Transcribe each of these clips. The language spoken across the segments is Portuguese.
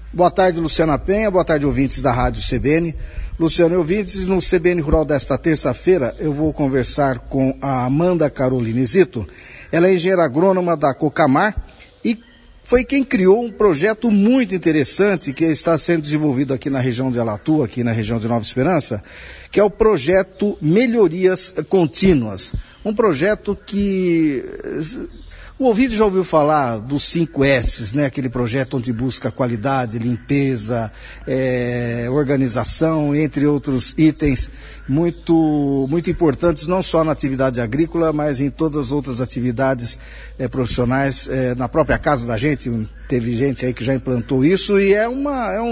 Boa tarde, Luciana Penha, boa tarde, ouvintes da Rádio CBN. Luciano e ouvintes, no CBN Rural desta terça-feira, eu vou conversar com a Amanda Caroline Zito. Ela é engenheira agrônoma da Cocamar e foi quem criou um projeto muito interessante que está sendo desenvolvido aqui na região de Alatu, aqui na região de Nova Esperança, que é o projeto Melhorias Contínuas. Um projeto que... O ouvinte já ouviu falar dos 5 S's, né? Aquele projeto onde busca qualidade, limpeza, organização, entre outros itens muito importantes, não só na atividade agrícola, mas em todas as outras atividades profissionais. Na própria casa da gente, teve gente aí que já implantou isso e é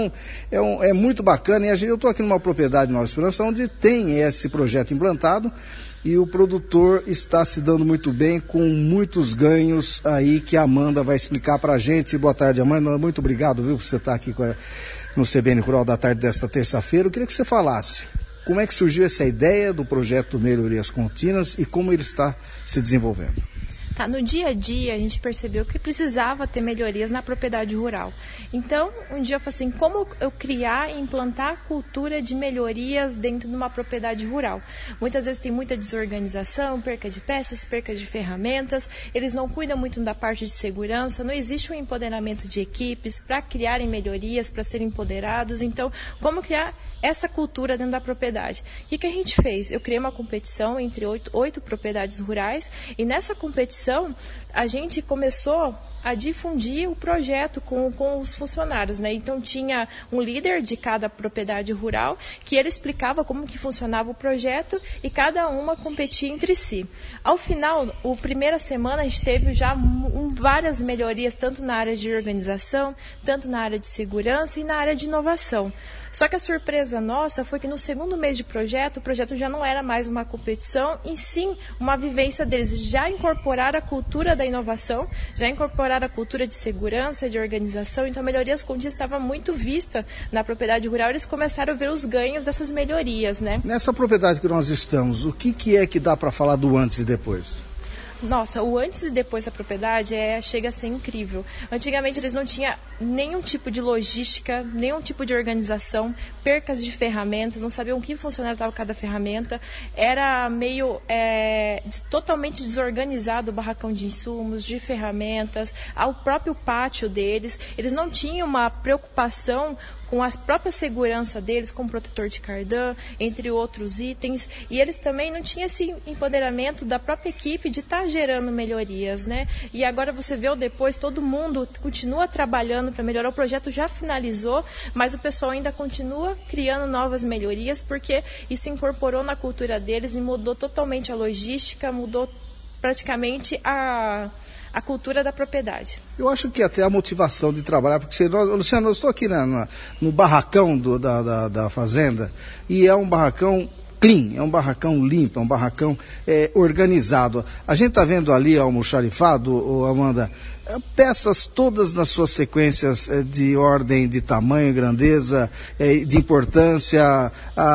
muito bacana. E eu estou aqui numa propriedade de Nova Esperança onde tem esse projeto implantado. E o produtor está se dando muito bem, com muitos ganhos aí que a Amanda vai explicar para a gente. Boa tarde, Amanda. Muito obrigado, viu, por você estar aqui no CBN Rural da tarde desta terça-feira. Eu queria que você falasse como é que surgiu essa ideia do projeto Melhorias Contínuas e como ele está se desenvolvendo. No dia a dia, a gente percebeu que precisava ter melhorias na propriedade rural. Então, um dia eu falei assim, como eu criar e implantar a cultura de melhorias dentro de uma propriedade rural? Muitas vezes tem muita desorganização, perca de peças, perca de ferramentas, eles não cuidam muito da parte de segurança, não existe um empoderamento de equipes para criarem melhorias, para serem empoderados. Então, como criar essa cultura dentro da propriedade? O que a gente fez? Eu criei uma competição entre 8 propriedades rurais e nessa competição a gente começou a difundir o projeto com os funcionários, né? Então tinha um líder de cada propriedade rural que ele explicava como que funcionava o projeto e cada uma competia entre si. Ao final, a primeira semana a gente teve já várias melhorias, tanto na área de organização, tanto na área de segurança e na área de inovação. Só que a surpresa nossa foi que no segundo mês de projeto, o projeto já não era mais uma competição, e sim uma vivência deles. Já incorporaram a cultura da inovação, já incorporaram a cultura de segurança, de organização. Então, a Melhorias Contínuas estava muito vista na propriedade rural. Eles começaram a ver os ganhos dessas melhorias, né? Nessa propriedade que nós estamos, o que é que dá para falar do antes e depois? Nossa, o antes e depois da propriedade chega a ser incrível. Antigamente eles não tinham nenhum tipo de logística, nenhum tipo de organização, percas de ferramentas, não sabiam o que funcionário estava cada ferramenta. Era meio totalmente desorganizado o barracão de insumos, de ferramentas, ao próprio pátio deles. Eles não tinham uma preocupação com a própria segurança deles, com protetor de cardan, entre outros itens, e eles também não tinham esse empoderamento da própria equipe de estar gerando melhorias, né? E agora você vê o depois, todo mundo continua trabalhando para melhorar, o projeto já finalizou, mas o pessoal ainda continua criando novas melhorias, porque isso incorporou na cultura deles e mudou totalmente a logística, mudou praticamente a cultura da propriedade. Eu acho que até a motivação de trabalhar, porque Luciano, eu estou aqui no barracão da fazenda e é um barracão clean, é um barracão limpo, é um barracão organizado. A gente está vendo ali o almoxarifado, Amanda, peças todas nas suas sequências de ordem de tamanho, grandeza, de importância,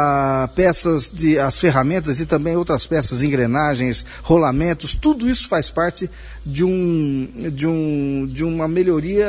as ferramentas e também outras peças, engrenagens, rolamentos, tudo isso faz parte de uma melhoria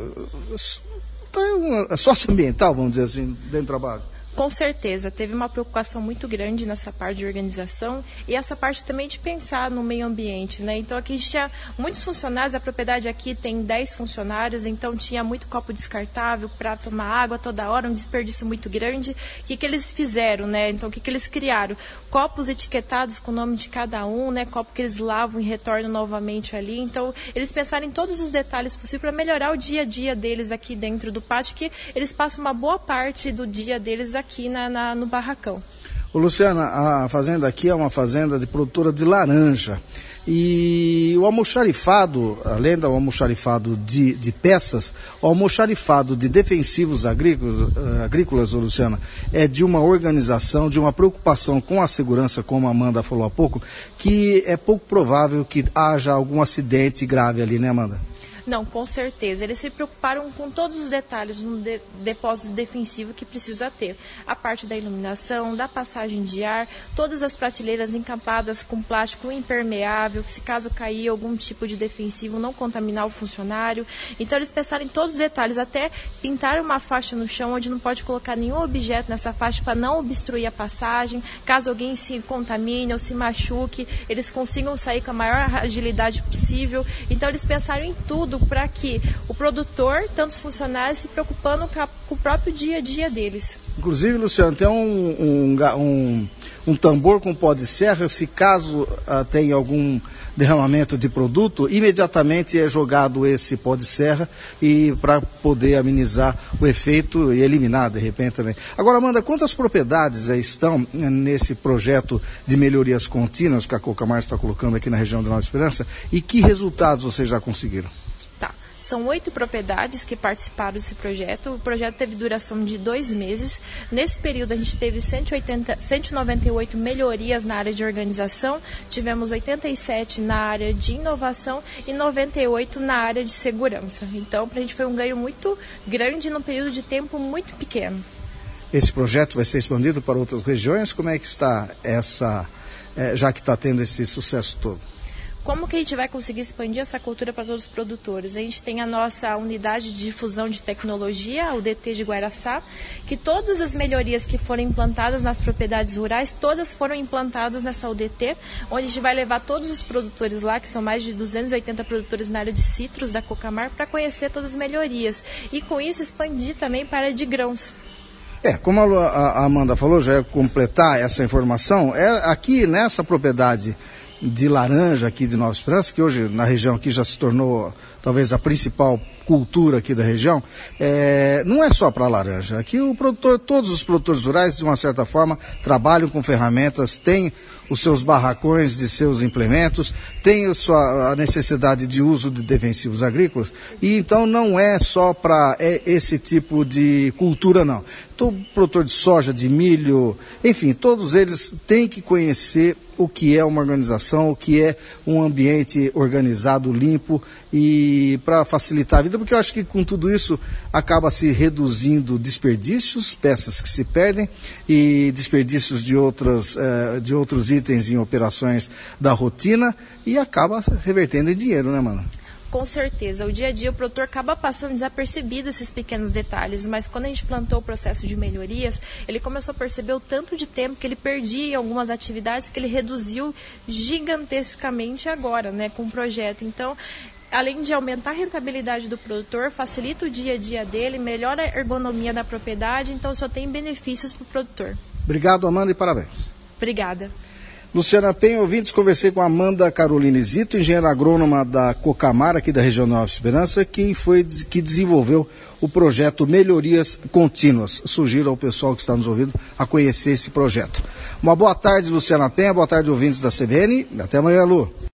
socioambiental, vamos dizer assim, dentro do trabalho. Com certeza, teve uma preocupação muito grande nessa parte de organização e essa parte também de pensar no meio ambiente, né? Então aqui a gente tinha muitos funcionários, a propriedade aqui tem 10 funcionários, então tinha muito copo descartável para tomar água toda hora, um desperdício muito grande. O que eles fizeram, né? Então o que eles criaram? Copos etiquetados com o nome de cada um, né? Copo que eles lavam e retornam novamente ali. Então eles pensaram em todos os detalhes possíveis para melhorar o dia a dia deles aqui dentro do pátio, que eles passam uma boa parte do dia deles aqui no barracão. Luciana, a fazenda aqui é uma fazenda de produtora de laranja e o almoxarifado, além do almoxarifado de peças, o almoxarifado de defensivos agrícolas, Luciana, é de uma organização, de uma preocupação com a segurança, como a Amanda falou há pouco, que é pouco provável que haja algum acidente grave ali, né, Amanda? Não, com certeza. Eles se preocuparam com todos os detalhes no depósito defensivo que precisa ter. A parte da iluminação, da passagem de ar, todas as prateleiras encapadas com plástico impermeável, se caso cair algum tipo de defensivo, não contaminar o funcionário. Então eles pensaram em todos os detalhes, até pintar uma faixa no chão onde não pode colocar nenhum objeto nessa faixa para não obstruir a passagem. Caso alguém se contamine ou se machuque, eles consigam sair com a maior agilidade possível. Então eles pensaram em tudo para que o produtor, tanto os funcionários, se preocupando com o próprio dia a dia deles. Inclusive, Luciano, tem um tambor com pó de serra, se caso tenha algum derramamento de produto, imediatamente é jogado esse pó de serra e para poder amenizar o efeito e eliminar de repente também. Agora, Amanda, quantas propriedades estão nesse projeto de melhorias contínuas que a Cocamar está colocando aqui na região de Nova Esperança e que resultados vocês já conseguiram? São 8 propriedades que participaram desse projeto. O projeto teve duração de 2 meses. Nesse período, a gente teve 198 melhorias na área de organização, tivemos 87 na área de inovação e 98 na área de segurança. Então, para a gente foi um ganho muito grande num período de tempo muito pequeno. Esse projeto vai ser expandido para outras regiões? Como é que está já que está tendo esse sucesso todo? Como que a gente vai conseguir expandir essa cultura para todos os produtores? A gente tem a nossa unidade de difusão de tecnologia, a UDT de Guaraçá, que todas as melhorias que foram implantadas nas propriedades rurais, todas foram implantadas nessa UDT, onde a gente vai levar todos os produtores lá, que são mais de 280 produtores na área de citros da Cocamar, para conhecer todas as melhorias. E com isso expandir também para a área de grãos. Como a Amanda falou, já é completar essa informação, aqui nessa propriedade de laranja aqui de Nova Esperança, que hoje na região aqui já se tornou talvez a principal cultura aqui da região, não é só para laranja. Aqui todos os produtores rurais, de uma certa forma, trabalham com ferramentas, têm os seus barracões de seus implementos, têm a necessidade de uso de defensivos agrícolas, e então não é só para esse tipo de cultura, não. Todo produtor de soja, de milho, enfim, todos eles têm que conhecer o que é uma organização, o que é um ambiente organizado, limpo, e para facilitar a vida, porque eu acho que com tudo isso acaba se reduzindo desperdícios, peças que se perdem e desperdícios de outros itens em operações da rotina e acaba revertendo em dinheiro, né, mano? Com certeza, o dia a dia o produtor acaba passando desapercebido esses pequenos detalhes, mas quando a gente plantou o processo de melhorias, ele começou a perceber o tanto de tempo que ele perdia em algumas atividades que ele reduziu gigantescamente agora, né, com o projeto. Então, além de aumentar a rentabilidade do produtor, facilita o dia a dia dele, melhora a ergonomia da propriedade, então só tem benefícios para o produtor. Obrigado, Amanda, e parabéns. Obrigada. Luciana Penha, ouvintes, conversei com a Amanda Caroline Zito, engenheira agrônoma da Cocamar, aqui da região de Nova Esperança, que desenvolveu o projeto Melhorias Contínuas. Sugiro ao pessoal que está nos ouvindo a conhecer esse projeto. Uma boa tarde, Luciana Penha, boa tarde, ouvintes da CBN, até amanhã, Lu.